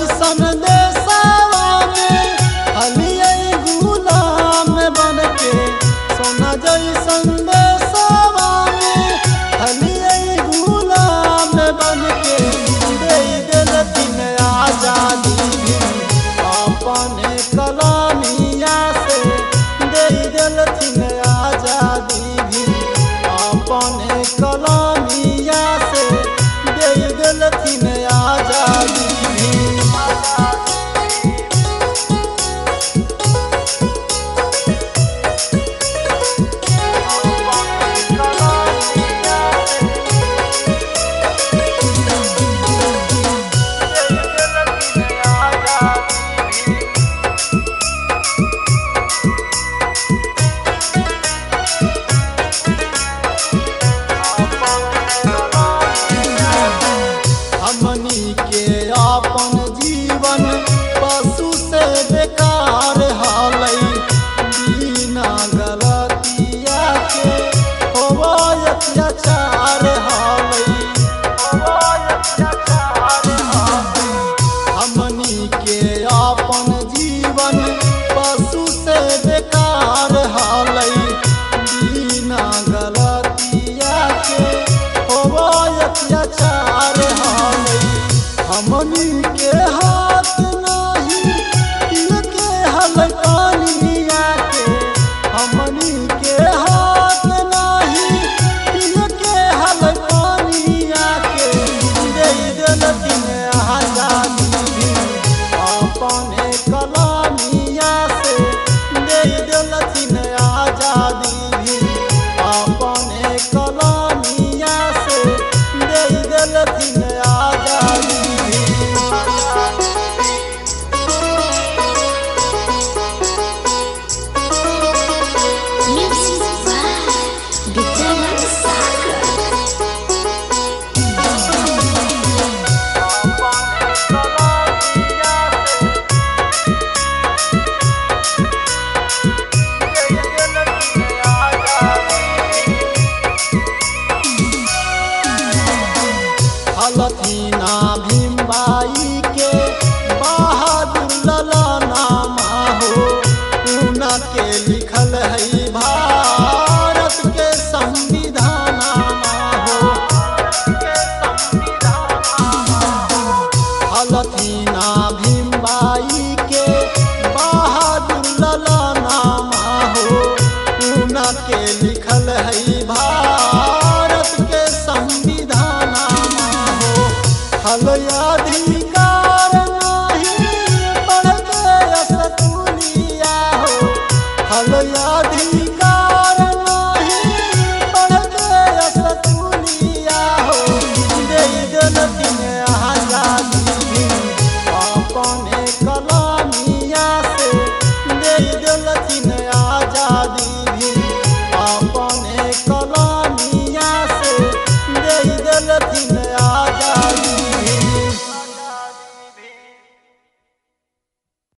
जैसन देशवा में हलियै गुलाम बन के, सोना जैसन देशवा में हलियै गुलाम बन के, दे देलथिन आजादी अपने कलामिया से, दे देलथिन आजादी अपने कलामिया से, दे देलथिन आजादी। हमनी के अपन जीवन पशु से बेकार हालै, बिना गलतिया के होवै अत्याचार हालै, हमनी के अपन जीवन पशु से बेकार हालै, बिना गलतिया के होवै अत्याचार हालै। हमनी के हाथ नहीं के हलै पानिया के, हमनी के हाथ नहीं के हलै पानिया के, दे देलथिन आजादी अपने कलामिया से, दे देलथिन आजादी अपने कलामिया से, दे देलथिन आजादी। हलथिना भीमबाई के बहादुर ललनामा हो, उनके लिखल है भारत के संविधानमा हो, हलथिना भीमबाई